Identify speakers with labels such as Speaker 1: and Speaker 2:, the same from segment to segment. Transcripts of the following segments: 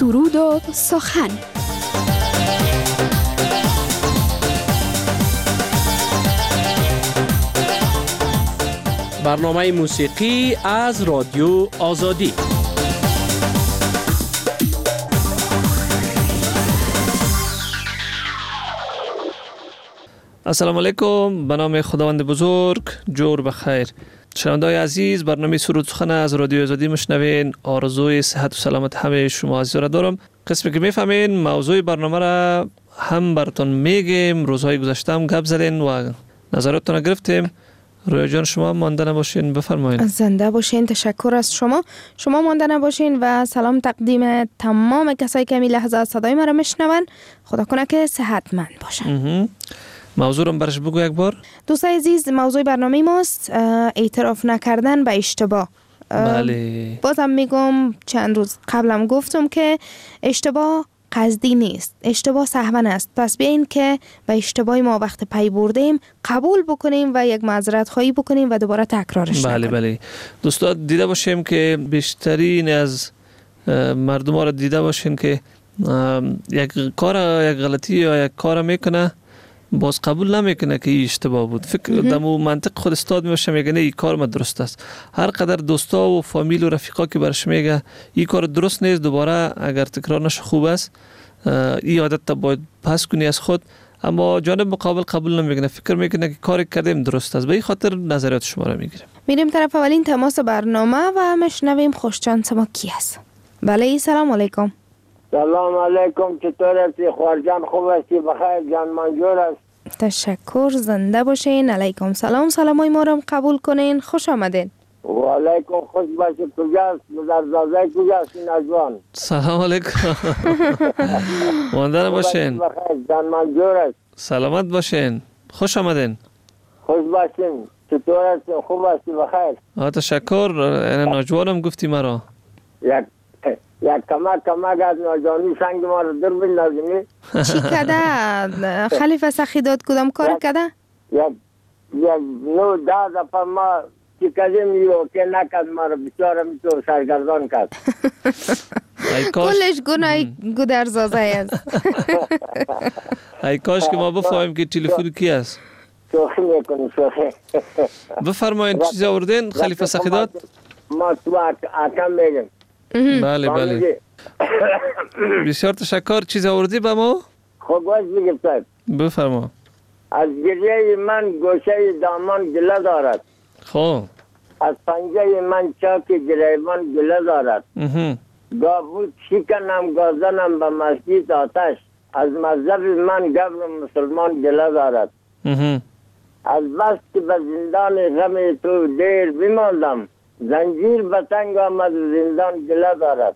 Speaker 1: سرود و سخن.
Speaker 2: برنامه موسیقی از رادیو آزادی. السلام علیکم، به نام خداوند بزرگ، جور بخیر. شنونده‌های عزیز، برنامه سرود سخن از رادیو آزادی مشنوین. آرزوی صحت و سلامت همه شما عزیزا را دارم. قسمی که میفهمین موضوع برنامه را هم براتون میگیم. روزهای گذشته هم گپ زدین و نظراتتون را گرفتیم. رویا جان شما مانده نباشین، بفرمایید.
Speaker 3: زنده باشین. تشکر از شما مانده نباشین و سلام تقدیم تمام کسایی که این لحظه صدای ما را میشنون. خدا کنه که صحتمند باشن.
Speaker 2: موضوع رو برش بگو یک بار.
Speaker 3: دوستای عزیز، موضوع برنامه ماست اعتراف نکردن به اشتباه.
Speaker 2: بله.
Speaker 3: بازم میگم، چند روز قبلم گفتم که اشتباه قصدی نیست، اشتباه سهوا است. پس بیاین که به اشتباه ما وقت پی بردیم قبول بکنیم و یک معذرت خواهی بکنیم و دوباره تکرارش نکنیم.
Speaker 2: بله. دوستان دیده باشیم که بیشترین از مردم ها را دیده باشین که یک غلطی یا یک کار میکنه، باز قبول نمیکنه که این اشتباه بود. فکر دمو منطق خود استاد میشه، میگه نه این کار ما درست است. هر قدر دوستا و فامیل و رفیقا که برش میگه این کار درست نیست، دوباره اگر تکرار نشه خوب است، این عادت تا باید پس کنی از خود. اما جانب مقابل قبول نمیکنه، فکر میکنه که کاری کردیم درست است. به این خاطر نظریات شما را میگیریم.
Speaker 3: میریم طرف اولین تماس برنامه و مشنویم خوششانس ما کی است. بله، سلام علیکم.
Speaker 4: سلام علیکم، چطور هستی؟ خوارجان خوب هستی؟ بخیر؟ جان منجور است.
Speaker 3: تشکر، زنده باشین. علیکم سلام. سلامای ما رو قبول کنین. خوش آمدین.
Speaker 4: و علیکم، خوش باشید. کجاست؟ مزرزازه کجاست این اجوان؟
Speaker 2: سلام علیکم. مانده نباشین.
Speaker 4: بخیر، جان منجور است.
Speaker 2: سلامت باشین. خوش آمدین.
Speaker 4: خوش باشین. چطور هستی؟ خوب هستی؟ بخیر؟
Speaker 2: تشکر. ناجوانم گفتی مرا.
Speaker 4: یک کمک از ناجانی سنگ ما رو در بین لازمی.
Speaker 3: چی کده؟ خلیفه سخیداد کدام کار کده؟
Speaker 4: یک 9-10 دفعه ما چی کدیم یو که نکد ما رو بسیاره میتو سرگردان کرد.
Speaker 3: کلش گناه گودرزازه است.
Speaker 2: ای کاش که ما بفهمیم که تلفن کی است.
Speaker 4: شوخی میکنی شوخی.
Speaker 2: بفرمایید چیزی آوردین خلیفه سخیداد؟
Speaker 4: ما تو اکم میگم.
Speaker 2: بله. بسیار تشکر. چیز آوردی به ما؟
Speaker 4: خب باید بگم صاحب.
Speaker 2: بفرما.
Speaker 4: از گریه من گوشه دامان گله دارد.
Speaker 2: خب.
Speaker 4: از پنجه من چاک گریبان گله دارد. گابود شکنم گازنم به مسجد آتش. از مذهب من گبر مسلمان گله دارد. از بس که به زندان غم تو دیر بماندم، زنجیر به تنگ آمد زندان گله دارد.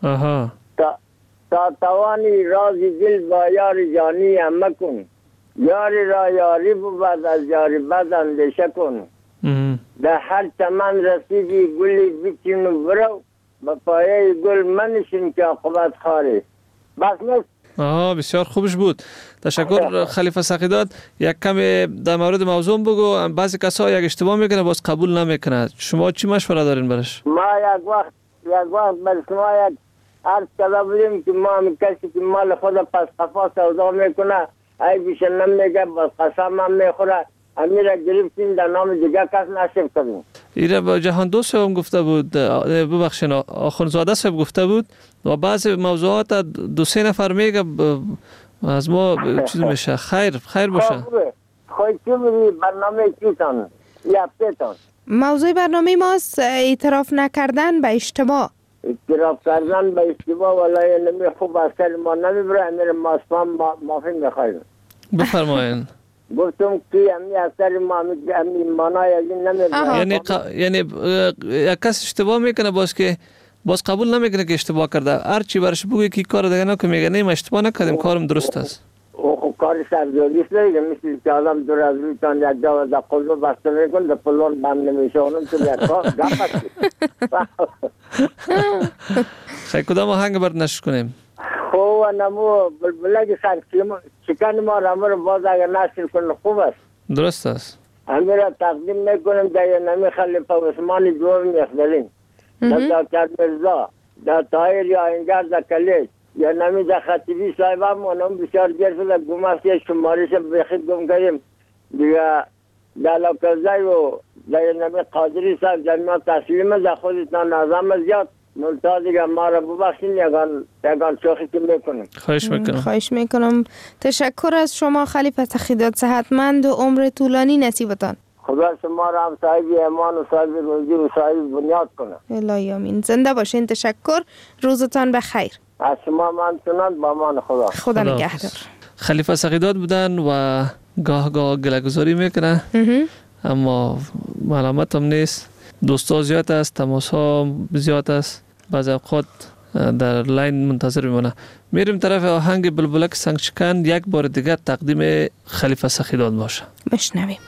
Speaker 4: تا توانی رازی دل با یار جانی هم مکن، یاری را یاری بود از یاری بد اندیشه کن. در هر چمن رسیدی گلی بچین و برو، به پایه گل منشین که عاقبت خاری. بس نیست.
Speaker 2: بسیار خوبش بود. تشکر خلیفه سخیداد. یک کمی در مورد موضوع بگو. بعضی کسا یک اشتباه میکنه باز قبول نمیکنه. شما چی مشوره دارین برش؟
Speaker 4: ما یک وقت بر شما یک عرض کرده بودیم که ما کسی که مال خود پس قفا سودا میکنه ای بیشه نمیگه، باز قسم هم میخوره، امیره گرفتیم در نام دیگه کس نشب کنیم.
Speaker 2: ایره با جهان دوست هم گفته بود، ببخشین آخونزاده صاحب گفته بود و بعضی موضوعات 2-3 نفر میگه از ما چیز میشه. خیر باشه.
Speaker 4: خواهی چی بودی برنامه چیتان یا پیتان؟
Speaker 3: موضوع برنامه ماست اعتراف نکردن به اشتباه.
Speaker 4: اعتراف کردن به اشتباه ولای نمی خوب اثر ما نمیبره، امیر ماسفان مافی میخواهیم.
Speaker 2: بفرمایین.
Speaker 4: گفتم که امی اثر ما امی مانای از این نمیبره.
Speaker 2: یعنی یک کس اشتباه میکنه باز قبول نمیکنه که اشتباه کرده. هر چی برش بگوی که کار دیگه نکنه میگه نه ما اشتباه نکردیم، کارم درست است.
Speaker 4: کار سرزوریست دیگه، مثل که آدم دور از رویتان یک جا و در قلبه بسته میکن در پلون بند نمیشه اونم تو یک کار گفت.
Speaker 2: خیلی کدام آهنگ برد نشد کنیم؟
Speaker 4: خوب نمو بلبلک سر چکن ما رمو رو باز اگر نشد کنه خوب است.
Speaker 2: درست است.
Speaker 4: همین را تقدیم میکنم در نمی خلیفه عثمان دوم میخدلین دکتر مرزا در تایر یا اینجا در کلیش یا نمی در خطیبی صاحب هم اونم بسیار گرفت در گماستی شماریش بخید گم کردیم دیگه در لکزای و در نمی قادری صاحب در ما تسلیم در خودتان نظام زیاد ملتا دیگه ما را ببخشین یگان شوخی که میکنیم.
Speaker 3: خواهش میکنم. تشکر از شما خلیفه تخیدات، صحتمند و عمر طولانی نصیبتان.
Speaker 4: خدا شما را هم صاحب ایمان و صاحب روزی و صاحب بنیاد کنه.
Speaker 3: الهی آمین. زنده باشین. تشکر. روزتان بخیر.
Speaker 4: از شما ممنونم. با امان
Speaker 3: خدا نگهدار.
Speaker 2: خلیفه تخیدات بودن و گاه گله‌گذاری میکنه اما ملامت هم نیست. دوستا زیاد است، تماس ها زیاد است، بعض اوقات در لاین منتظر میمونه. میریم طرف آهنگ بلبلک سنگشکن یک بار دیگه تقدیم خلیفه تخیدات باشه.
Speaker 3: بشنویم.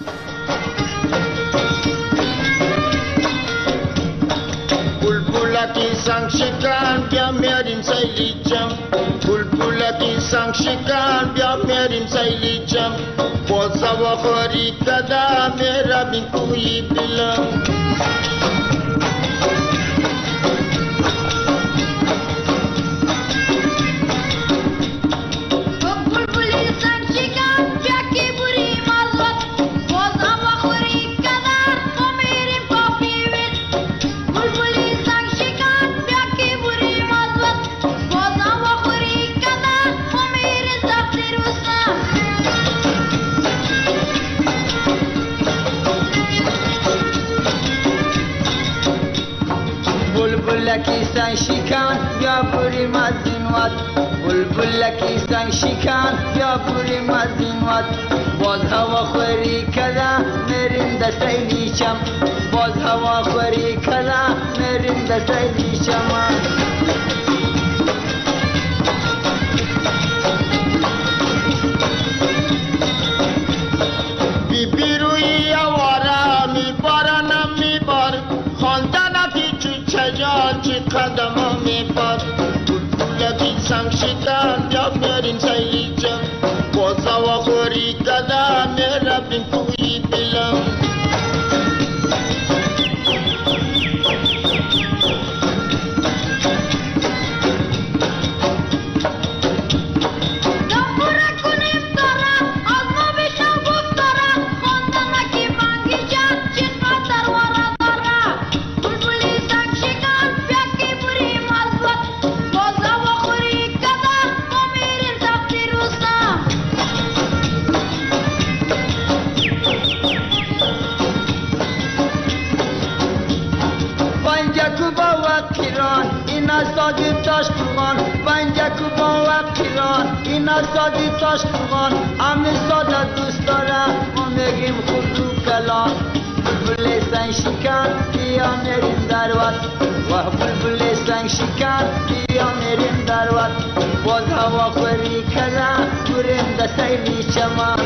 Speaker 1: Bulbulaki sangshikan bia merin sailijam Bulbulaki sangshikan bia merin sailijam Boza wa khori kada mera bin kui bilam Bulbulaki sang shikan ya puri mazinwat Bulbulaki sang shikan ya puri mazinwat Boz hawa khori kada merinda saylicham Boz hawa khori kada merinda saylicham Bibirui awara mi barana mi bar Khondana ki چجان چی قدم می پاد بلبلکی سنگشکن یا میرین سیلیجم بازا و خوری کدا میرا بین کوی دلم سادی تاش کن بنجک با وقتیان اینا سادی تاش کن امی ساده دوست دارم ما میگیم خودو کلان بلبل سنگ شکن بیا میریم در وقت و بلبل سنگ شکن بیا میریم در وقت باز هوا خوری کردن بریم در سیلی چمان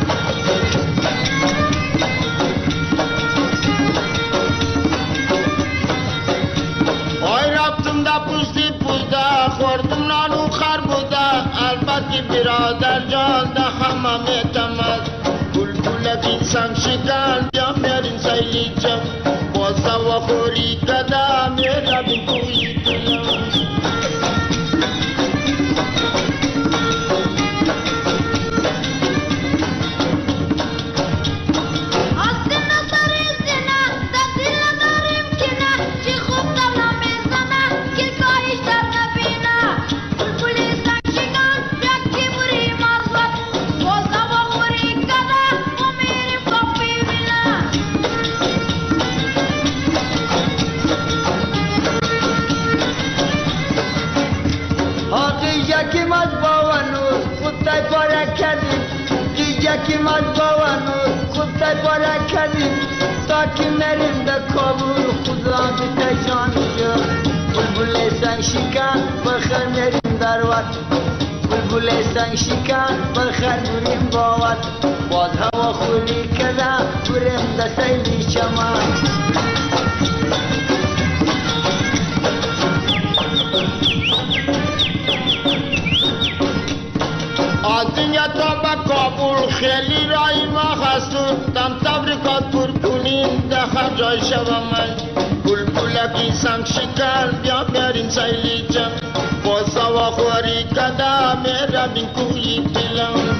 Speaker 1: خوردم نانو خر بوده البته برادر جان ده همه تماز بلبلکی سنگشکن بیا میرین سیلیجم بازا و خوری کده میرا بین کوی دلم یکی مجبورانو خود تبارک کردیم تا که مریم در کابل خدا بیت جانیو بلبل سنگ شکن بخیر مریم در وقت بلبل سنگ شکن بخیر بریم با وقت باز هوا خوری کردم بریم در سیلی چمان دنیا تا با کابل خیلی رای ما هستون تم تبریکات پر کنیم ده جای شب من بلبل
Speaker 5: پولکی سنگ شکر بیا بیارین سیلی جم با سوا خوری کده میره بین کوی پیلم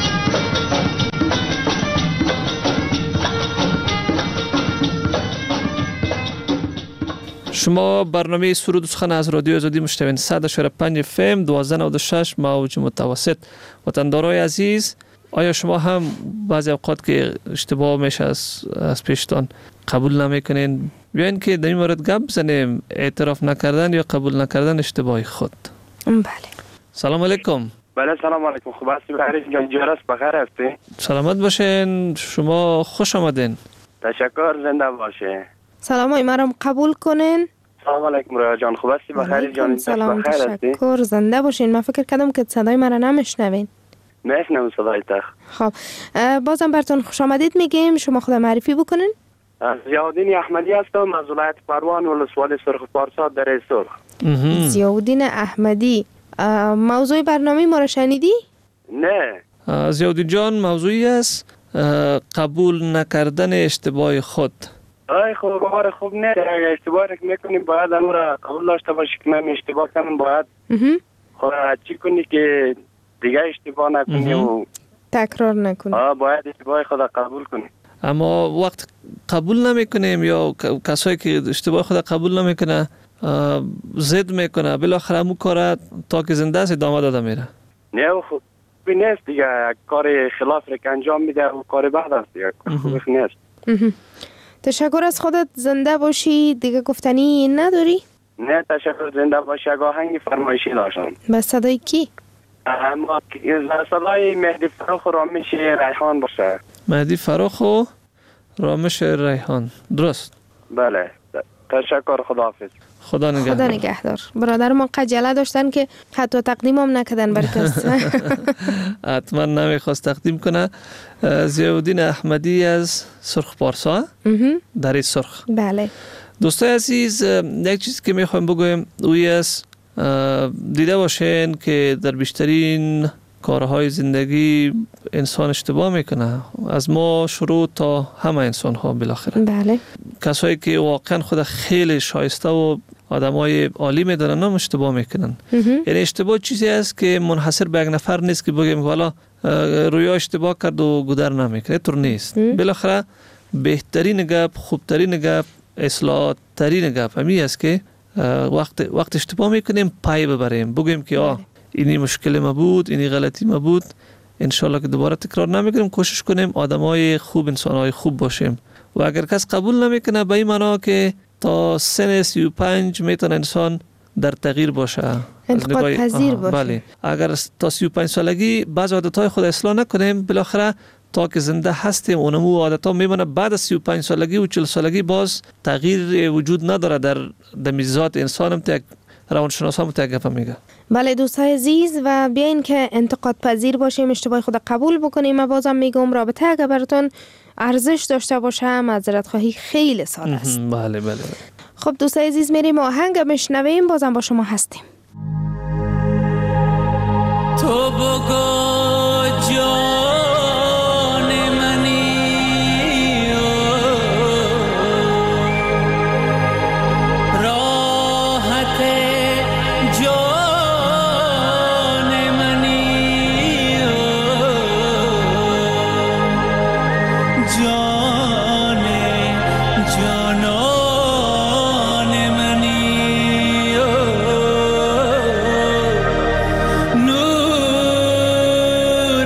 Speaker 2: شما برنامه سرود و سخن از رادیو آزادی مشتوین 100.5 FM 1296 موج متوسط. وطندارای عزیز، آیا شما هم بعضی اوقات که اشتباه میشه از پیشتان قبول نمیکنین؟ بیاین که در این مورد گپ بزنیم، اعتراف نکردن یا قبول نکردن اشتباه خود.
Speaker 3: بله.
Speaker 2: سلام علیکم.
Speaker 6: بله سلام علیکم. خوب هستی بخیر جان؟ جارس بخیر هستی؟
Speaker 2: سلامت باشین. شما خوش آمدین.
Speaker 6: تشکر. زنده باشه.
Speaker 3: سلام مرام قبول کنین.
Speaker 6: سلام علیکم رویا جان. خوب هستی بخیر جان؟
Speaker 3: سلام تشکر. زنده باشین. من فکر کردم که صدای مرا نمیشنوین.
Speaker 6: میشنوم صدای تا.
Speaker 3: خب بازم براتون خوش آمدید میگیم. شما خود معرفی بکنین.
Speaker 6: ضیاءالدین احمدی هستم از ولایت پروان ولسوالی سرخ پارسا دره سرخ.
Speaker 3: ضیاءالدین احمدی، موضوع برنامه ما را شنیدی؟
Speaker 6: نه.
Speaker 2: ضیاءالدین جان، موضوعی است قبول نکردن اشتباه خود.
Speaker 6: خب کار خوب نه. اگر اشتباه میکنیم باید اون را قبول داشته باشی که من اشتباه کردم. باید خب چی کنی که دیگه اشتباه نکنی و
Speaker 3: تکرار نکنی.
Speaker 6: باید اشتباه خود قبول کنی.
Speaker 2: اما وقت قبول نمیکنیم یا کسایی که اشتباه خود قبول نمیکنه ضد میکنه، بالاخره همون کار تا که زنده است ادامه داده میره.
Speaker 6: نه خب نیست دیگه. کار خلاف را که انجام میده و کار بعد است دیگه. خوب نیست.
Speaker 3: تشکر از خودت. زنده باشی. دیگه گفتنی نداری؟
Speaker 6: نه تشکر. زنده باشی. اگه آهنگ فرمایشی داشتم.
Speaker 3: به صدای کی؟
Speaker 6: اما صدای مهدی فروخ و رامش ریحان باشه.
Speaker 2: مهدی فروخ و رامش ریحان. درست؟
Speaker 6: بله. تشکر. خداحافظ.
Speaker 2: خدا
Speaker 3: نگهدار. برادر ما خجالت داشتن که حتی تقدیم هم نکردن بر کس.
Speaker 2: حتما نمیخواست تقدیم کنه. ضیاءالدین احمدی از سرخ پارسا دره سرخ.
Speaker 3: بله.
Speaker 2: دوستای عزیز، یک چیز که میخوایم بگویم اوی است دیده باشین که در بیشترین کارهای زندگی انسان اشتباه میکنه، از ما شروع تا همه انسان ها بالاخره.
Speaker 3: بله.
Speaker 2: کسایی که واقعا خود خیلی شایسته و آدمای عالی میدونن هم اشتباه میکنن. یعنی اشتباه چیزی است که منحصر به یک نفر نیست که بگیم والا رویا اشتباه کرد و گذر نمیکنه. طور نیست. بالاخره بهترین گپ، خوبترین گپ، اصلاح ترین گپ همی است که وقت اشتباه میکنیم پای ببریم، بگیم که اینی مشکل ما بود، اینی غلطی ما بود، انشالله که دوباره تکرار نمیکنیم. کوشش کنیم آدمای خوب، انسانای خوب باشیم. و اگر کس قبول نمیکنه به این معنا که تا سن 35 میتونه انسان در تغییر باشه،
Speaker 3: انتقاد پذیر باشه.
Speaker 2: بله. اگر تا 35 سالگی بعض عادتهای خود اصلاح نکنیم، بالاخره تا که زنده هستیم اونمو عادتها میمونه. بعد از 35 سالگی و 40 سالگی باز تغییر وجود نداره در میزات انسان. هم تک روانشناس هم تک میگه.
Speaker 3: بله دوستای عزیز، و بیاین که انتقاد پذیر باشیم، اشتباه خود قبول بکنیم. من بازم میگم رابطه اگر براتون ارزش داشته باشه معذرت خواهی خیلی ساده است.
Speaker 2: بله.
Speaker 3: خب دوستای عزیز، میریم آهنگ میشنویم. بازم با شما هستیم.
Speaker 7: تو بگو جان منی راحت جان منی جان جانان منی نور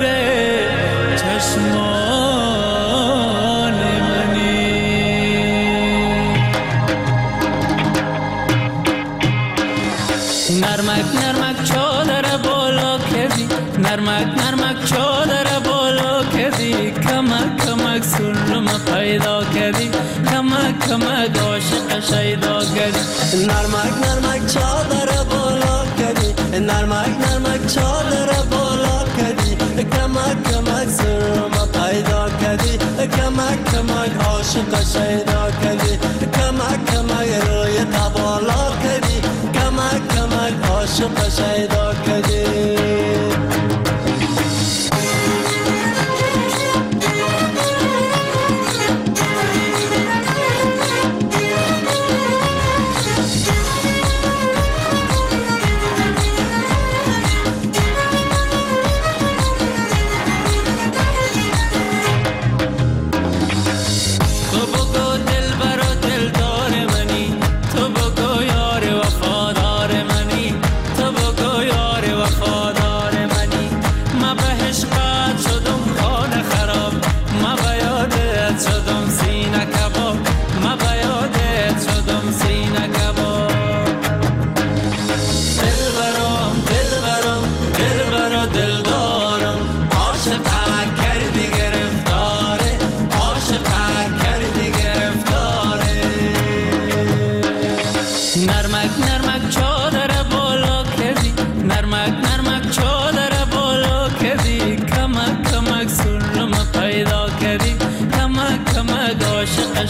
Speaker 7: چشمان منی نرمک نرمک چادر بالا کردی، نرمک چادر بالا کردی، کمک کمک سلم پیدا کردی، کمک عاشق شیدا کردی.
Speaker 8: نرمک چادر بالا کردی، نرمک چادر بالا کردی، کمک سلم پیدا کردی، کمک عاشق شیدا کردی، کمک روی تبالا کردی، کمک عاشق شیدا کردی.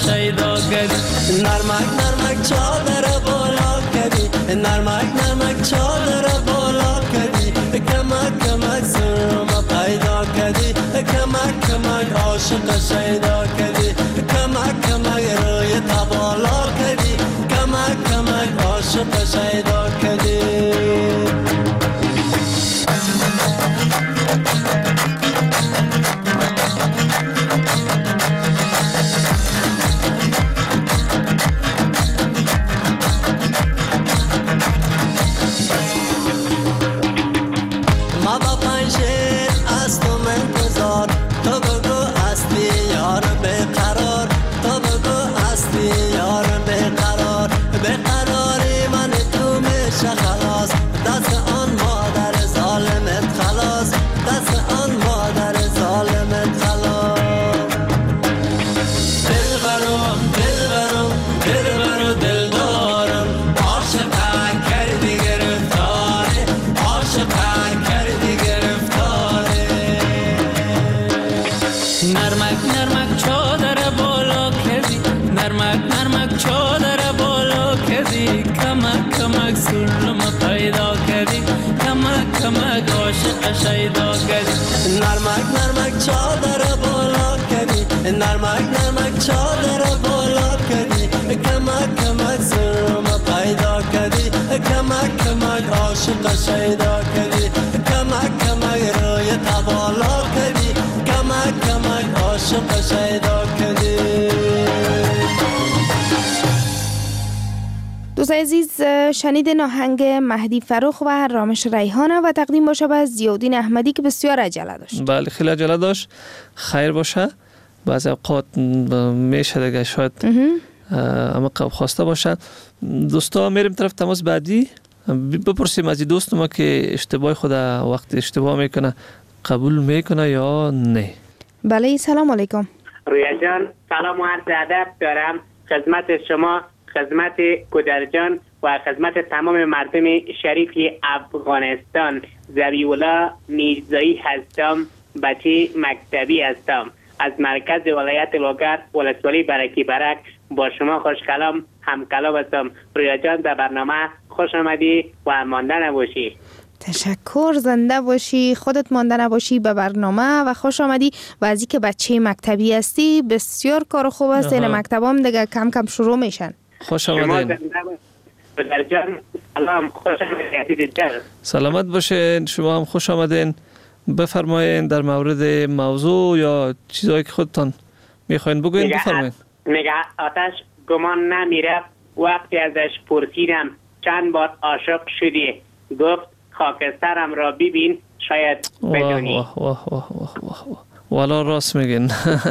Speaker 7: شیدا کردی
Speaker 8: نرمک نرمک چادر بالا کردی نرمک نرمک چادر بالا کردی کمک کمک سرم پیدا کردی کمک کمک عاشق شیدا کردی کمک کمک روی تبالا کردی کمک کمک عاشق شیدا کردی نرمک نرمک چادر بالا کردی نرمک نرمک چادر بالا کردی کمک کمک سرم پیدا کردی کمک کمک عاشق شیدا کردی کمک کمک روی تبالا کردی کمک کمک عاشق شیدا کردی.
Speaker 3: دوست عزیز شنیدین آهنگ مهدی فروخ و رامش ریحانه و تقدیم باشه به ضیاءالدین احمدی که بسیار عجله داشت.
Speaker 2: بله خیلی عجله داشت. خیر باشه. بعضی اوقات میشه دیگه شاید اما خواسته باشه. دوستا میریم طرف تماس بعدی. بپرسیم از دوست ما که اشتباه خود وقت اشتباه میکنه قبول میکنه یا نه.
Speaker 3: بله سلام علیکم.
Speaker 9: رویا جان سلام و عرض ادب دارم خدمت شما، خدمت کودرجان و خدمت تمام مردم شریف افغانستان. ذبیح‌الله میرزایی هستم، بچه مکتبی هستم از مرکز ولایت لوگر ولسوالی برکی برک. با شما خوش کلام هم کلام هستم. رویا جان در برنامه خوش آمدی و مانده نباشی.
Speaker 3: تشکر، زنده باشی، خودت مانده نباشی به برنامه و خوش آمدی. و از اینکه بچه مکتبی هستی بسیار کار خوب است. این مکتبام دیگه کم کم شروع میشن.
Speaker 2: خوش آمدین.
Speaker 9: سلام، خوش آمدید.
Speaker 2: سلامت باشین. شما هم خوش آمدین. بفرمایین در مورد موضوع یا چیزایی که خودتان میخواین بگوین بفرمایین.
Speaker 9: میگه آتش گمان نمیره. وقتی ازش پرسیدم چند بار عاشق شدی گفت خاکسترم را ببین شاید بدونی.
Speaker 2: واه واه واه واه واه واه. والا راست میگین.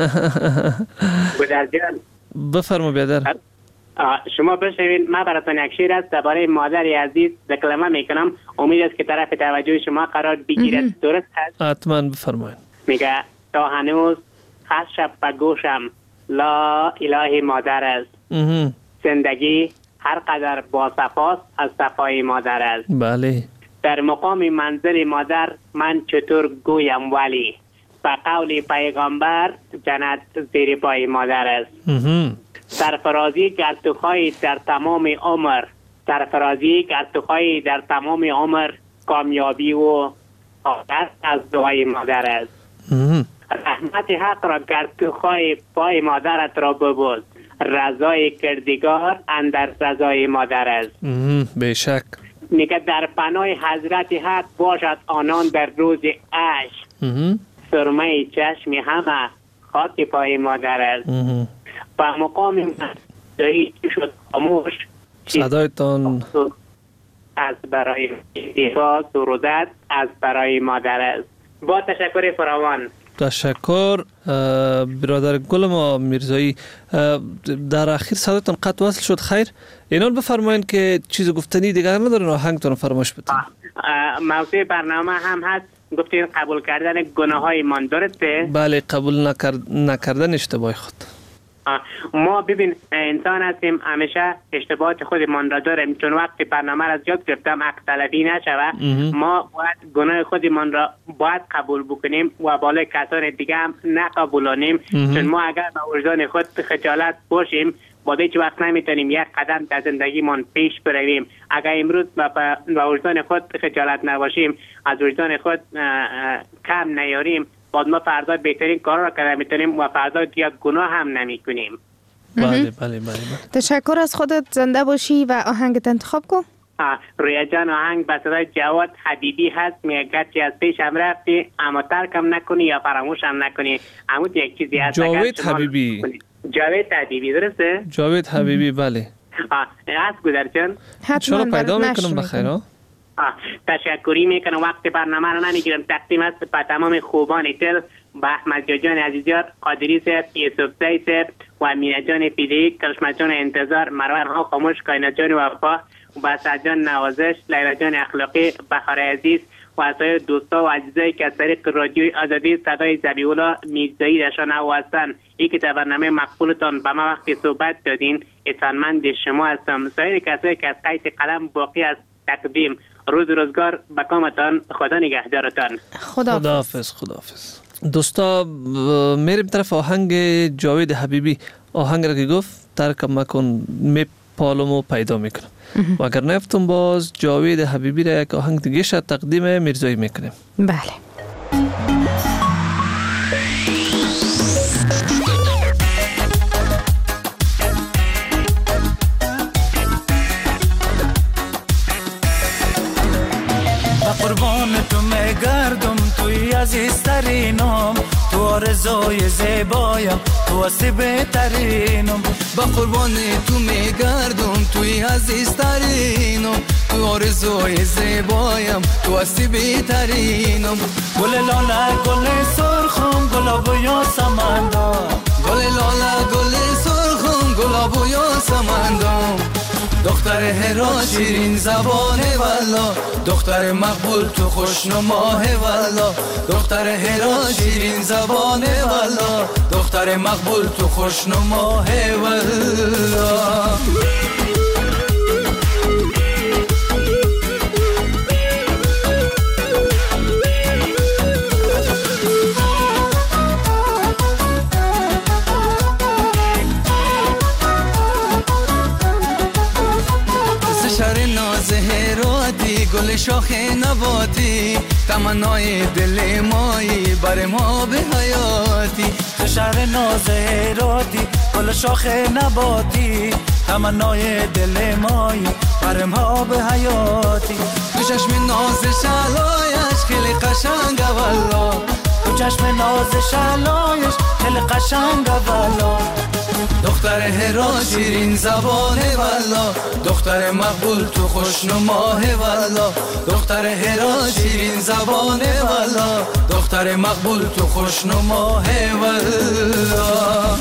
Speaker 2: بفرما بیادر.
Speaker 9: شما بشنوین. من براتون یک شعر است درباره مادر عزیز دکلمه میکنم. امید است که طرف توجه شما قرار بگیرد. درست هست؟
Speaker 2: حتما بفرمایید.
Speaker 9: میگه تا هنوز هر شب به گوشم لا اله مادر است. زندگی هر قدر با صفاست از صفای مادر است.
Speaker 2: بله.
Speaker 9: در مقام منزل مادر من چطور گویم ولی به قول پیغمبر جنت زیر پای مادر است. سرفرازی گرتوخای در تمام عمر، سرفرازی گرتوخای در تمام عمر کامیابی و آخرت از دعای مادر است. رحمت حق را گرتوخای پای مادرت را ببوس، رضای کردگار اندر رضای مادر است.
Speaker 2: بیشک.
Speaker 9: میگه در پناه حضرت حق باشد آنان در روز عشق، سرمه چشمی همه خاک پای مادر است. با مقام مدعی شد خاموش
Speaker 2: صدایتان
Speaker 9: از برای دیفا سرودت از برای مادر است. با تشکر فراوان.
Speaker 2: تشکر برادر گل ما میرزایی. در اخیر صداتون قطع وصل شد. خیر اینال بفرمایین که چیز گفتنی دیگر ندارین آهنگتون فرمایش بتین.
Speaker 9: موضوع برنامه هم هست. گفتین قبول کردن گناه های من درسته؟
Speaker 2: بله قبول نکردن اشتباه خود.
Speaker 9: ما ببین انسان هستیم، همیشه اشتباهات خودمان را داریم. چون وقتی برنامه را زیاد گرفتم حق طلبی نشود، ما باید گناه خودمان را باید قبول بکنیم و بالای کسان دیگه هم نقبولانیم. چون ما اگر با وجدان خود خجالت باشیم، بعد هیچ وقت نمیتونیم یک قدم در زندگیمان پیش برویم. اگر امروز با وجدان خود خجالت نباشیم، از وجدان خود کم نیاریم، بعد ما فردا بهترین کار را کرده میتونیم و فردا دیگه گناه هم نمی کنیم.
Speaker 2: بله.
Speaker 3: تشکر از خودت، زنده باشی و آهنگت انتخاب کن.
Speaker 9: رویا جان آهنگ به صدای جواد حبیبی هست، میگه گرچه از پیشم رفتی اما ترکم نکنی یا فراموشم نکنی. عمود یک چیزی هست.
Speaker 2: جاوید حبیبی.
Speaker 9: جاوید حبیبی درسته؟
Speaker 2: جاوید حبیبی بله.
Speaker 9: هست گذر جان؟
Speaker 2: چرا پیدا میکنم بخیر ها؟
Speaker 9: تشکری میکنم. وقت برنامه رو نمیگیرم. تقدیم است به تمام خوبان دل، به احمد جان عزیزیار، قادری صاحب، یوسف صاحب و امینه جان فیدی، کرشمه جان انتظار، مروان ها خاموش، کائنات جان وفا، بسعد جان نوازش، لیلا جان اخلاقی، بخار عزیز و سایر دوستا و عزیزایی که از طریق رادیوی آزادی صدای ذبیح‌الله میرزایی رشان هستند. این که در برنامه مقبولتان به ما وقتی صحبت دادین، احسانمند شما هستم. سایر کسایی که از قید قلم باقی از تقدیم، روز روزگار به کامتان. خدا نگهدارتان.
Speaker 2: خداحافظ. دوستا میریم طرف آهنگ جاوید حبیبی. آهنگ را که گفت ترکم مکن میپالم و پیدا میکنم. و اگر نفتم باز جاوید حبیبی را یک آهنگ دیگه شد تقدیم میرزایی میکنیم.
Speaker 3: بله.
Speaker 7: قربان تو میگردم، توی عزیزترینم، تو آرزوی زیبایم، تو هستی بهترینم.
Speaker 10: با قربان تو میگردم، توی عزیزترینم، تو آرزوی زیبایم، تو هستی بهترینم.
Speaker 7: گل لاله گل سرخم، گلاب و یاسمندم،
Speaker 10: گل لاله گل سرخم، گلاب و یاسمندم. دختر هرا شیرین زبانه والا، دختر مقبول تو خوشنماه والا. دختر هرا شیرین زبانه والا، دختر مقبول تو خوشنماه والا. گل شاخ نباتی، تمنای دل مایی، بر ما به حیاتی.
Speaker 7: تو شهر ناز هراتی، گل شاخ نباتی، تمنای دل مایی، بر ما به حیاتی.
Speaker 10: تو چشم ناز شلایش خیلی قشنگ والا،
Speaker 7: تو چشم ناز شلایش خیلی قشنگ والا.
Speaker 10: دختر هرا شیرین زبانه والا، دختر مقبول تو خوشنماه والا. دختر هرا شیرین زبانه والا، دختر مقبول تو خوشنماه والا.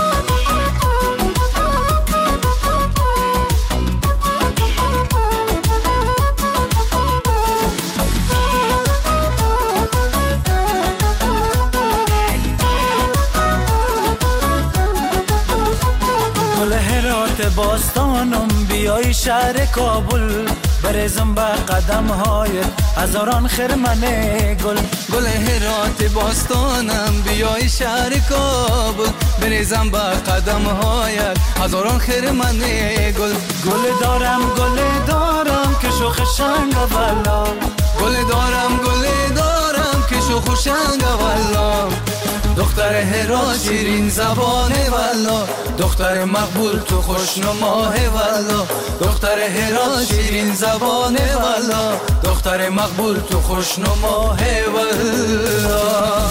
Speaker 7: باستانم بیای شهر کابل، برزم به قدم های هزاران خرمن گل.
Speaker 10: گل هرات باستانم بیای شهر کابل، برزم به قدم های هزاران خرمن گل.
Speaker 7: گل دارم که شوخ شنگ والا،
Speaker 10: گل دارم که شوخ شنگ والا. دختر هرا شیرین زبانه والا، دختر مقبول تو خوشنماه والا. دختر هرا شیرین زبانه والا، دختر مقبول تو خوشنماه والا.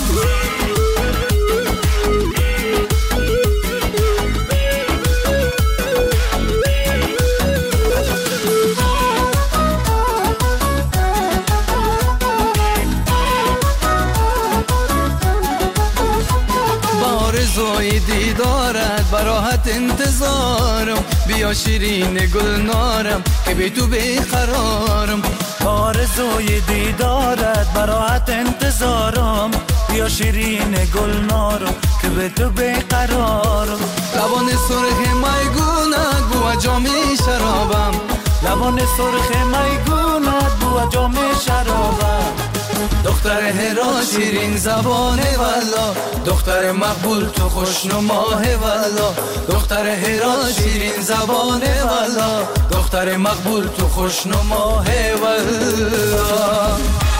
Speaker 10: دیدارت براحت انتظارم، بیا شیرین گلنارم که بی تو بیقرارم.
Speaker 7: آرزوی دیدارت براحت انتظارم، بیا شیرین گلنارو که به تو بیقرارم.
Speaker 10: لبان سرخ میگونت بو جام شرابم،
Speaker 7: لبان سرخ میگونت بو جام شرابم.
Speaker 10: دختر هرا شیرین زبانه والا، دختر مقبول تو خوشنماه والا. دختر هرا شیرین زبانه والا، دختر مقبول تو خوشنماه والا.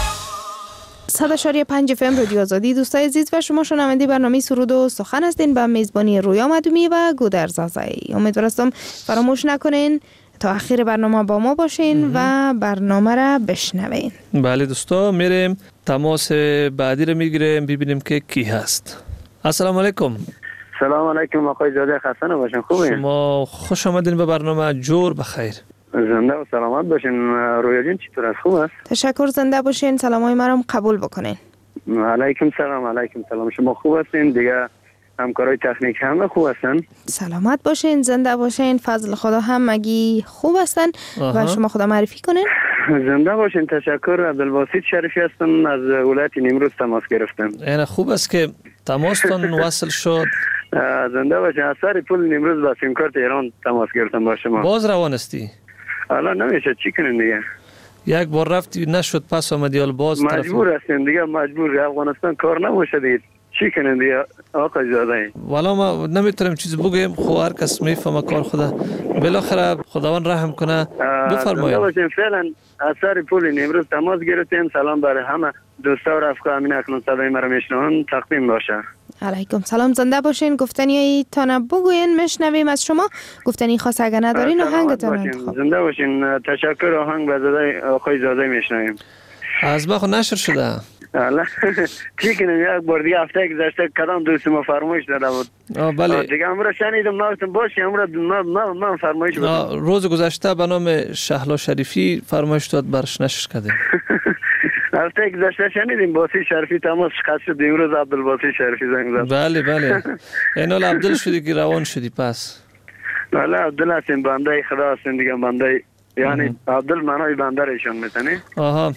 Speaker 3: 100.5 FM رادیو آزادی. دوستای عزیز و شما شنونده برنامه سرود و سخن هستین به میزبانی رویا مدومی و گودرزازی. امیدوارم فراموش نکنین تا آخر برنامه با ما باشین و برنامه را بشنوین.
Speaker 2: بله دوستا، میریم تماس بعدی رو میگیریم ببینیم که کی هست. السلام علیکم.
Speaker 6: سلام علیکم آقای زاده، خسته نباشین. خوبین؟
Speaker 2: شما خوش آمدین به برنامه. جور بخیر.
Speaker 6: زنده و سلامت باشین. رویا جان چطور است؟ خوب است؟
Speaker 3: تشکر، زنده باشین. سلامای مرا قبول بکنین.
Speaker 6: علیکم سلام. شما خوب هستین؟ دیگه همکارای تکنیک هم خوب هستن؟
Speaker 3: سلامت باشین، زنده باشین. فضل خدا هم مگی خوب هستن؟ و شما خدا معرفی کنین.
Speaker 6: زنده باشین. تشکر. عبدالباسط شریفی هستم، از ولایت نیمروز تماس گرفتم.
Speaker 2: این خوب است که تماستون وصل شد.
Speaker 6: زنده باشین. از سر پول نیمروز با سیم کارت ایران تماس گرفتم با شما.
Speaker 2: باز روان استی؟
Speaker 6: الان نمیشه، چی کنین دیگه؟
Speaker 2: یک بار رفتی نشد، پس آمدی، حالا باز
Speaker 6: مجبور هستیم دیگه. مجبور. افغانستان کار نموشه دیگه، چی کنین دیگه آقا زاده؟
Speaker 2: والا ما نمیتونیم چیز بگیم، خو هر کس میفهمه کار خدا. بالاخره خداوند رحم کنه. بفرمایید.
Speaker 6: فعلا از سر پول امروز تماس گرفتیم. سلام برای همه دوستا و رفقا. همین اکنون صدای مرا میشنون تقدیم باشه.
Speaker 3: علیکم سلام، زنده باشین. گفتنی تا بگوین میشنویم از شما. گفتنی خاص اگر ندارین آهنگتون انتخاب.
Speaker 6: زنده باشین. تشکر. آهنگ به زاده آقای زاده میشنویم.
Speaker 2: از ما خو نشر شده.
Speaker 6: الله چی کنیم، یک بار دیگه هفته گذشته کدام دوست ما فرمایش داده بود.
Speaker 2: بله
Speaker 6: دیگه امروز شنیدم نافتم باشه. امروز من فرمایش بدم.
Speaker 2: روز گذشته به نام شهلا شریفی فرمایش داد، برش نشر کردیم.
Speaker 6: هفته گذشته شنیدیم باسی شریفی تماس خاص شد. امروز عبدالباسط شریفی زنگ زد.
Speaker 2: بله اینال عبدال شدی که روان شدی پس.
Speaker 6: بله عبدال هستیم، بنده خدا هستیم دیگه. بنده یعنی عبدال معنای بنده ایشون میتونی.
Speaker 2: آها.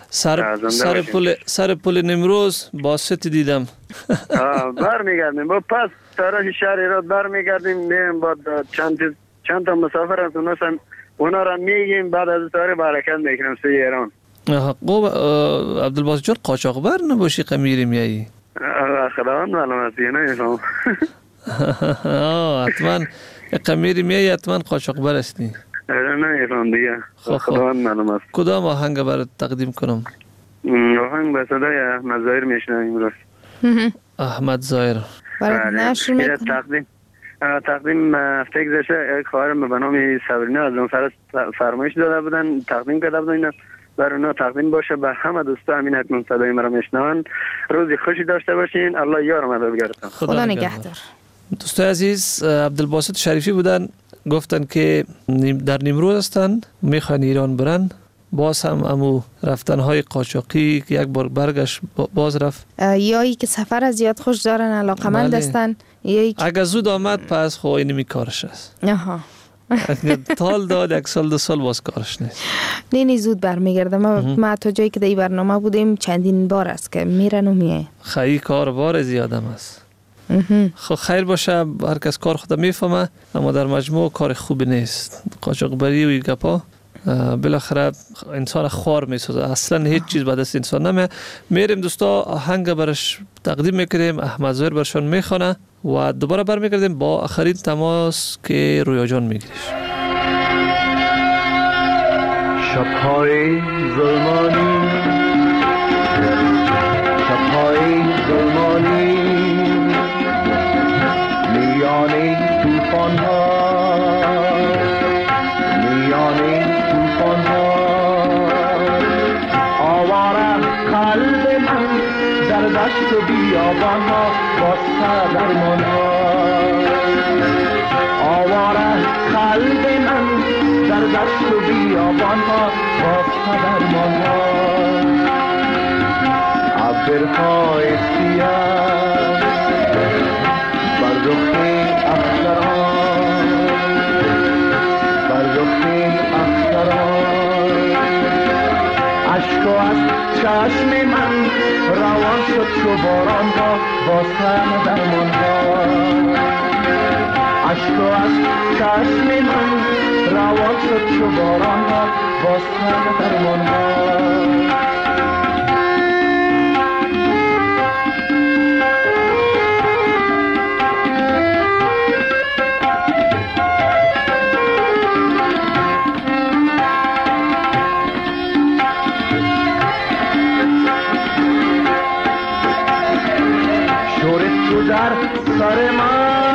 Speaker 2: سر پل نمروز باسط دیدم.
Speaker 6: برمیگردیم با پس طرف شهر ایران برمیگردیم. میم با چند تا مسافر هستن، اونا را میگیم بعد از طور برکت میکنیم سوی ایران.
Speaker 2: قوب عبدالباسط جان قاچاقبر نباشی قمیری میایی؟
Speaker 6: خداوند معلوماتی نمیفهم.
Speaker 2: حتما قمیری میایی، حتما قاچاقبر هستی.
Speaker 6: نمیفهم دیگه. خداوند معلومات.
Speaker 2: کدام آهنگ برات تقدیم کنم؟
Speaker 6: آهنگ به صدای احمد ظاهر میشنویم راست.
Speaker 2: احمد ظاهر
Speaker 3: برات نشر میکنم.
Speaker 6: تقدیم هفته گذشته یک خواهرم به نام صبرینا از اون فرمایش داده بودن، تقدیم کرده بودن. برای اونا تقدیم باشه به همه دوستا. همین اکنون صدای مرا میشنون. روزی خوشی داشته باشین. الله یار و مددگارتون.
Speaker 3: خدا نگهدار.
Speaker 2: دوستای عزیز، عبدالباسط شریفی بودن، گفتن که در نیمروز هستن، میخوان ایران برن. باز هم امو رفتنهای قاچاقی یک بار برگشت باز رفت.
Speaker 3: یایی که سفر از زیاد خوش دارن، علاقمند هستن.
Speaker 2: اگه زود آمد پس خو اینمی کارش است. تال داد یک سال دو سال باز کارش نیست.
Speaker 3: نه زود برمیگرده. ما تا جایی که در برنامه بودیم چندین بار است که میرن و میه.
Speaker 2: خیلی کار بار زیادم است. خب خیر باشه، هر کس کار خود میفهمه، اما در مجموع کار خوبی نیست. قاچاقبری و این گپا بالاخره انسان خوار میسازه. اصلا هیچ چیز بعد از انسان نمیه. میریم دوستا آهنگ برش تقدیم میکنیم، احمد ظاهر برشان میخونه و دوباره برمیگردیم با آخرین تماس که رویا جان میگیریش.
Speaker 11: شب‌های ظلمانی، شب‌های ظلمانی، میان طوفان‌ها، میان طوفان‌ها، آواره قلب من در دشت و بیابان‌ها، واسه درمان‌ها، آواره قلب من در دشت و بیابان‌ها، واسه درمان‌ها، عبرهای سیاه بر رخ اختران، بر رخ اختران، عشق و از چشم من روان شد چو باران ها باز هم درمان ها عشق و از چشم من روان شد چو باران ها باز هم درمان ها در سر من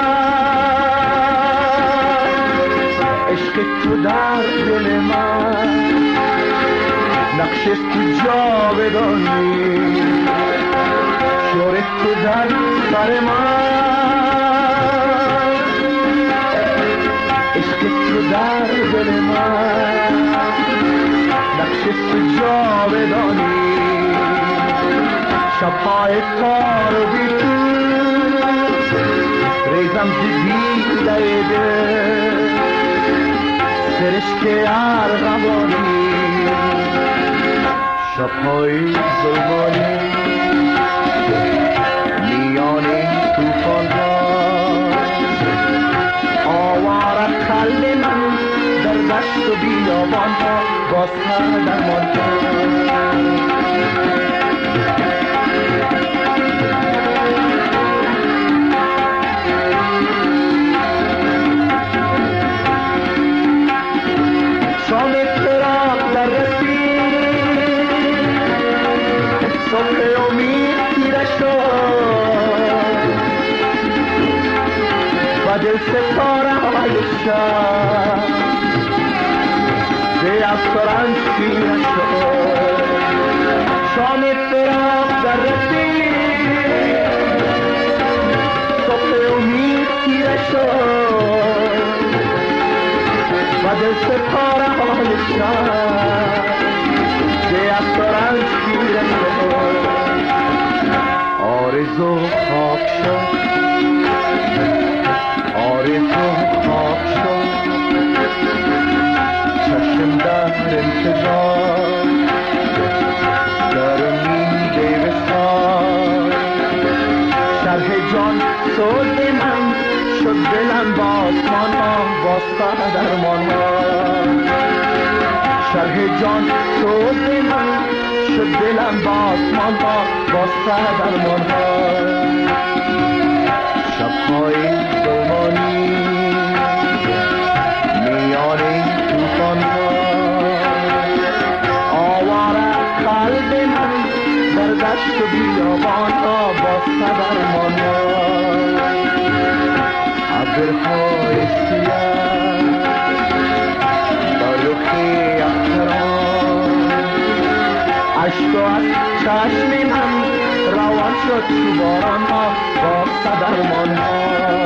Speaker 11: عشق تو در دل من نقش تو جاودانی شور تو در سر من عشق تو در دل من نقش تو جاودانی شبهای تار و بی ریزم دیده دل سرشک ارغوانی شبهای ظلمانی میان توفان ها آواره قلب من در دشت و بیابان ها باز هم درمان ها دل ستاره های شب به افسران خیره شد شام فراق در رسید صبح امید تیره شد و دل ستاره های شب به افسران خیره شد آرزو خاک شد آرزو خواب شد چشم در انتظار در امید وصال شرح جان سوز من شد دلم با آسمان ها باز سر درمان ها شرح جان سوز من شد دلم با آسمان ها باز سر درمان ها شبهای ظلمانی میان توفان ها آواره قلب من در دشت و بیابان ها با صدرمان ها ابرهای سیاه بر رخ اختران عشق و از چشم من روان شد تو باران ها با صدرمان ها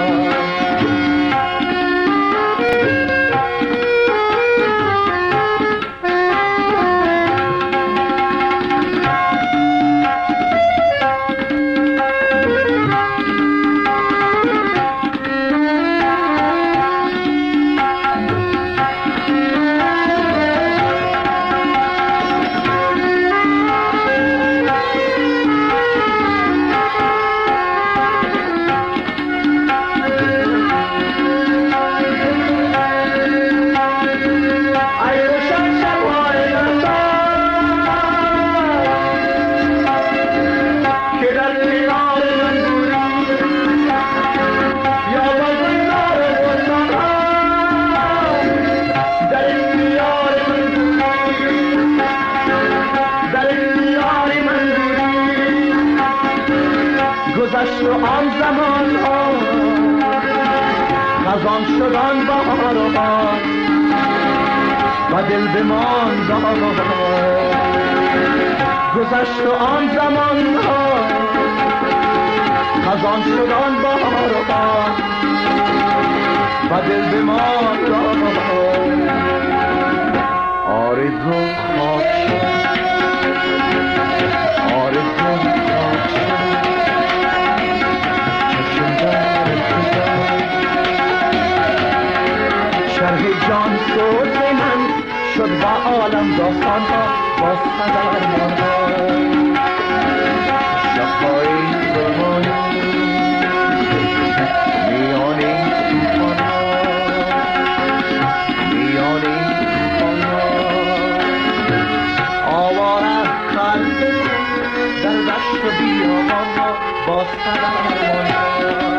Speaker 11: آن زمان ها خزان شدن بهار ها و دل بماند گذشت آن زمان ها خزان شدن بهار ها و دل بماند آرزو خاک شد آرزو خاک شد شرح جان سوز من شد با عالم داستان ها باز قدرمان ها شبهای زمان میان توفان ها میان توفان ها آواره خلق در دشت و بیابان ها باز قدرمان ها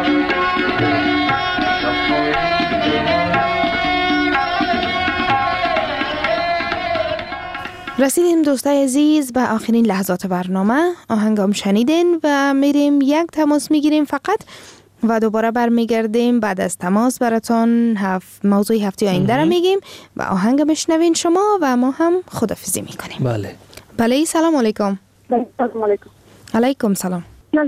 Speaker 3: رسیدیم دوستای عزیز به آخرین لحظات برنامه. آهنگام شنیدین و میریم یک تماس میگیریم فقط و دوباره برمیگردیم. بعد از تماس براتون موضوع هفته آینده را میگیم و آهنگ بشنوین شما و ما هم خدافظی میکنیم. بله سلام علیکم.
Speaker 12: سلام علیکم.
Speaker 3: علیکم سلام.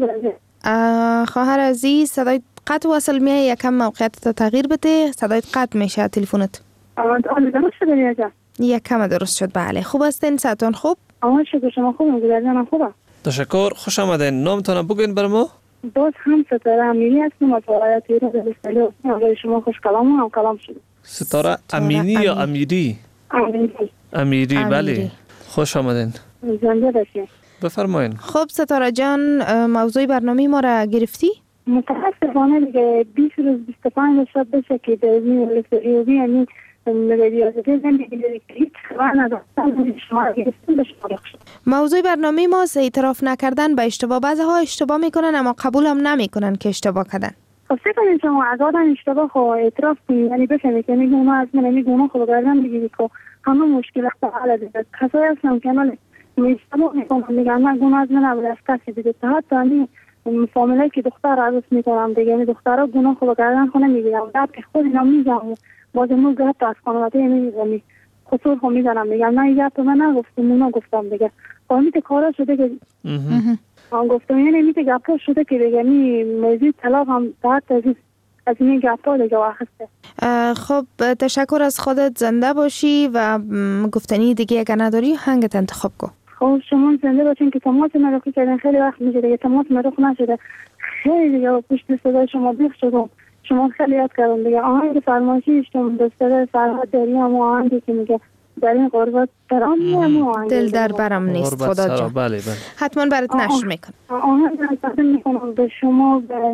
Speaker 3: خواهر عزیز صدای قطع وصل میه، یکم موقعیت تغییر بده، صدای قطع میشه تلفنت.
Speaker 12: درست شده نیاجا؟
Speaker 3: یکم درست شد. بله خوب هستین؟ صحتون خوب؟
Speaker 12: شکر شما خوبم؟ گلرجانم خوبم.
Speaker 2: تشکر، خوش آمدین. نامتون بگین بر ما.
Speaker 12: باز هم ستاره امیری هستم از ولایت ایران بستلو. آقای شما خوش کلام هم کلام شد.
Speaker 2: ستاره امینی یا امیری؟ امیری. بله خوش آمدین.
Speaker 12: زنده باشین.
Speaker 2: بفرمایین.
Speaker 3: خب ستاره جان، موضوع برنامه ما را گرفتی؟
Speaker 12: متاسفانه دیگه 20 روز 25 شب بشه که در این الکتریوبی یعنی ریاضتی زندگی هیچ خبر نداشتم شما گرفتیم به شما بخشم.
Speaker 3: موضوع برنامه ما اعتراف نکردن به اشتباه. بعضی ها اشتباه میکنن اما قبول هم نمیکنن که اشتباه کردن.
Speaker 12: خب چه کنید شما از آدم اشتباه خو اعتراف کنید، یعنی بفهمید که میگه اونا از من میگه خود گردن بگیرید که همه مشکلات حل دیگه. کسایی هستن که من اشتباه میکنم میگن من گناه از من اول از کسی دیگه حتی یعنی فامیلایی که دختر عروس میکنم دیگه، یعنی دخترها گناه خود گردن خونه میگیرم بعد که خود اینا میگم باز موقع حتی از خانواده میگم خطور خو میزنم میگم نه یه تو من نگفتم اونا گفتم دیگه فهمیت کارا شده که آن گفتم یعنی میگه گپا شده که دیگه می موضوع طلاق هم بعد از این گپا دیگه واخسته.
Speaker 3: خب تشکر از خودت، زنده باشی و گفتنی دیگه اگر نداری هنگت انتخاب کن.
Speaker 12: خب شما زنده باشین که تماس مراقی کردن خیلی وقت میشه دیگه تماس مراقی نشده خیلی دیگه پشت صدای شما بیخ شدم. شما خیلی یاد کردم دیگه آهنگ فرمایشی اشتم دستر فرهاد داری هم آهنگی که میگه در این غربت برام هم
Speaker 3: دل در برم نیست خدا جان.
Speaker 2: بله.
Speaker 3: حتما برات نشر میکنم.
Speaker 12: آهنگ تقدیم میکنم به شما به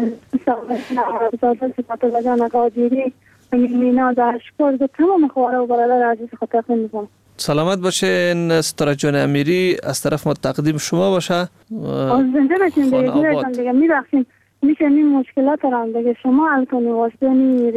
Speaker 12: سازه سپات بجان قادری مینا داشکر به تمام خواره و برادر عزیز خود تقدیم میکنم.
Speaker 2: سلامت باشین ستاره جان امیری، از طرف ما تقدیم شما باشه.
Speaker 12: زنده باشین دیگه میبخشین میشه این مشکلات رو دیگه شما حل کنی واسه این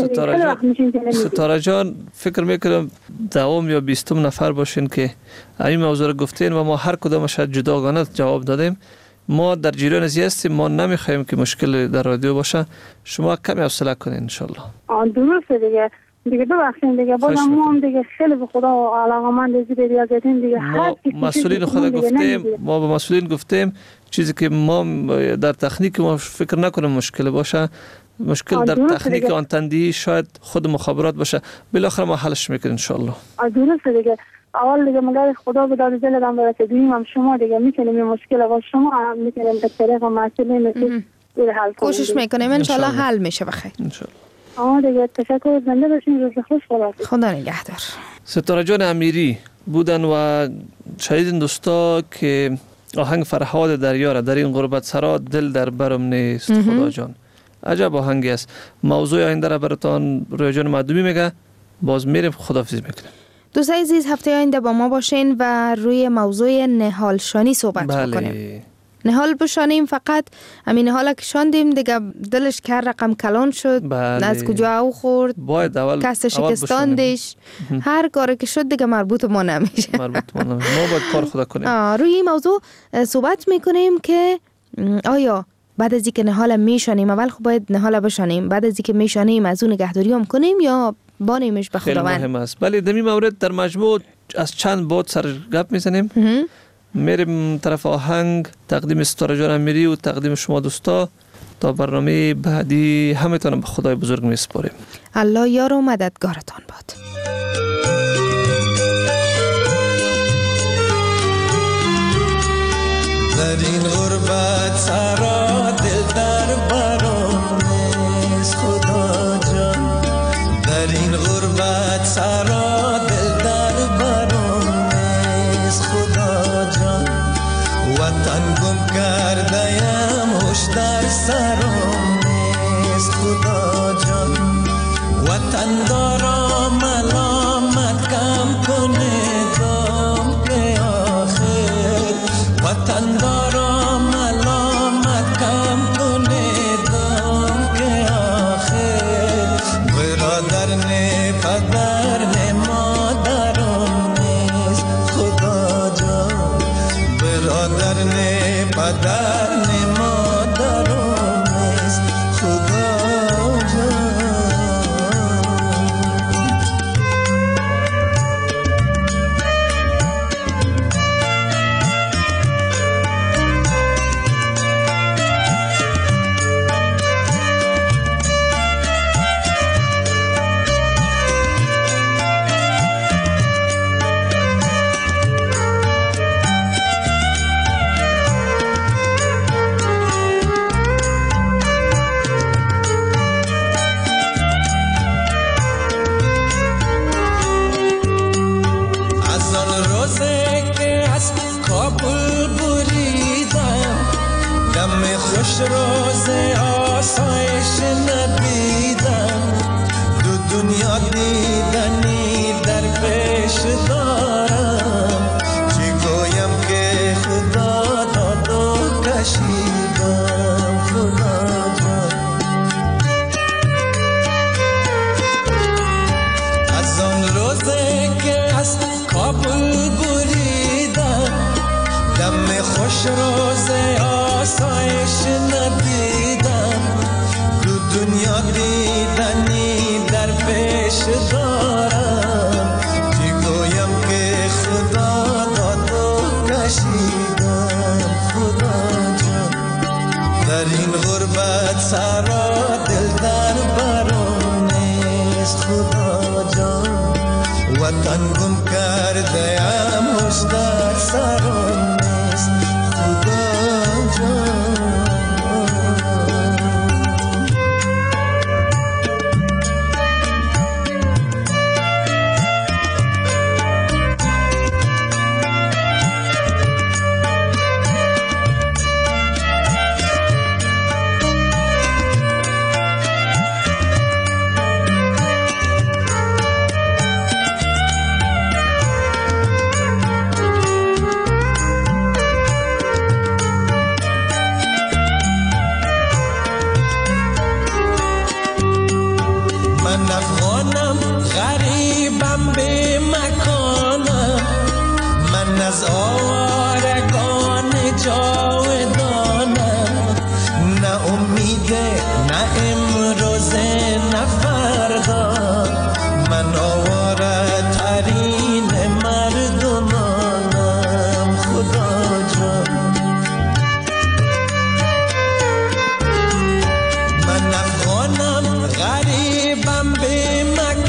Speaker 12: ریاضی.
Speaker 2: ستاره جان فکر میکنم دوام یا 20 نفر باشین که این موضوع رو گفتین و ما هر کدامش جداگانه جواب دادیم. ما در جریان ازی هستیم، ما نمیخوایم که مشکل در رادیو باشه. شما کمی حوصله کنین ان شاء الله.
Speaker 12: درسته دیگه ببخشید دیگه بازم ما هم دیگه خیلی به خدا علاقه‌مند از ریاضیاتین دیگه
Speaker 2: ما مسئولین خدا گفتیم، ما به مسئولین گفتیم چیزی که ما در تکنیک ما فکر نکنیم مشکل باشه، مشکل در تکنیک آنتندی شاید خود مخابرات باشه، بالاخره ما حلش میکنیم ان شاء الله.
Speaker 12: درسته دیگه اول دیگه مگر خدا به داد دلم برسه دویم هم شما دیگه میتونیم این مشکل و شما هم میتونیم به طریق مسئولین حل کنیم.
Speaker 3: کوشش میکنیم ان شاء الله حل میشه بخیر ان شاء الله.
Speaker 12: دیگه تشکر، زنده باشین، روز خوش.
Speaker 3: خدا نگهدار.
Speaker 2: ستاره جان امیری بودن و شنیدین دوستا که آهنگ فرهاد دریاره در این غربت سرا دل در برم نیست خدا جان. عجب آهنگی است. موضوع آینده را براتون روی جان معدومی میگه. باز میریم خداحافظی میکنیم.
Speaker 3: دوستای عزیز هفته آینده با ما باشین و روی موضوع نهالشانی صحبت بکنیم. نهال بشانیم، فقط همین نهال که شاندیم دیگه دلش کر رقم کلان شد. از کجا او خورد کس شکستاندش هر کاری که شد دیگه مربوط ما نمیشه.
Speaker 2: ما باید کار خدا کنیم.
Speaker 3: روی این موضوع صحبت میکنیم که آیا بعد از اینکه نهال میشانیم اول خب باید نهال بشانیم، بعد از اینکه میشانیم از اون نگهداری هم کنیم یا بانیمش به خداوند.
Speaker 2: خیلی مهم است. ولی در این مورد در مجموع از چند بعد سر گپ میزنیم. میریم طرف آهنگ، تقدیم ستاره جان امیری و تقدیم شما دوستا. تا برنامه بعدی همتون به خدای بزرگ میسپاریم.
Speaker 3: الله یار و مددگارتان باد.
Speaker 13: در این غربت سرا دل در برام نیست خدا جان. در این غربت سرا دل در وطن گم کردیم هوش در سرم نیست خدا جان وطن دارا ملامت کم کنه دام که آخر وطن دارا ملامت کم کنه دام که آخر برادر نه پدر نه مادرم نیست خدا جان برادر نه پدر نه مادرم نیست خدا جان خوش روز آسایش ندیدم دو دنیا دیدنی در پیش دارم چی گویم که خدا داد و کشیدم خدا جان از آن روزه که از کابل بریدم دم خوش روز آسایش ندیدم دو دنیا دیدنی در پیش دارم چی گویم که خدا داد و کشیدم خدا جان در این غربت سرا دل در برم نیست خدا جان وطن گم کرده ام هوش در سرم نیست خدا جان غریبم به مکانم من از آوارگان جاودانم نه امیده نه امروزه نه فردا من آواره ترین مردمانم خدا جان من افغانم غریبم به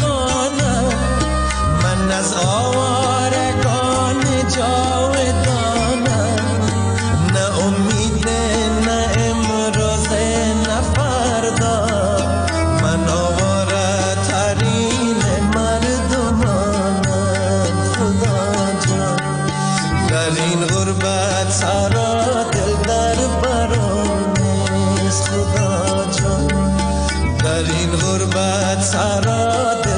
Speaker 13: از آوارگان جاودانم نه امیده نه امروزه نه فردا من آواره ترین مردمانم خدا جان در این غربت سرا دل در برم نیست خدا جان در این غربت سرا